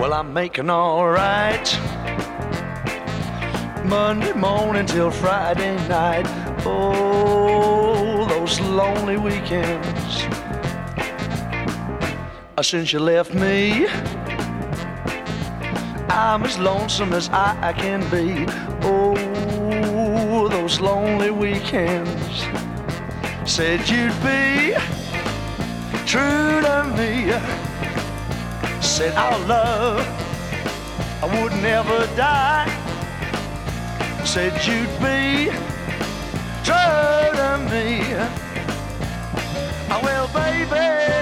Well, I'm making all right. Monday morning till Friday night. Oh, those lonely weekends. Since you left me, I'm as lonesome as I can be. Oh, those lonely weekends. Said you'd be true to me. Said our love would never die. Said you'd be true to me. Well, baby,